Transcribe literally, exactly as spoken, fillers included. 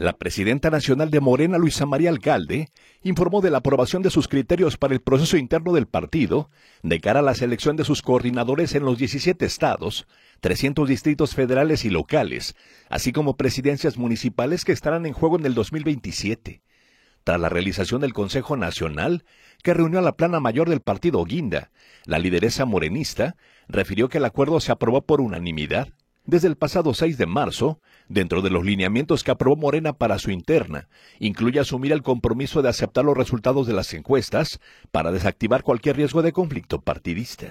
La presidenta nacional de Morena, Luisa María Alcalde, informó de la aprobación de sus criterios para el proceso interno del partido de cara a la selección de sus coordinadores en los diecisiete estados, trescientos distritos federales y locales, así como presidencias municipales que estarán en juego en el dos mil veintisiete. Tras la realización del Consejo Nacional, que reunió a la plana mayor del partido Guinda, la lideresa morenista refirió que el acuerdo se aprobó por unanimidad. Desde el pasado seis de marzo, dentro de los lineamientos que aprobó Morena para su interna, incluye asumir el compromiso de aceptar los resultados de las encuestas para desactivar cualquier riesgo de conflicto partidista.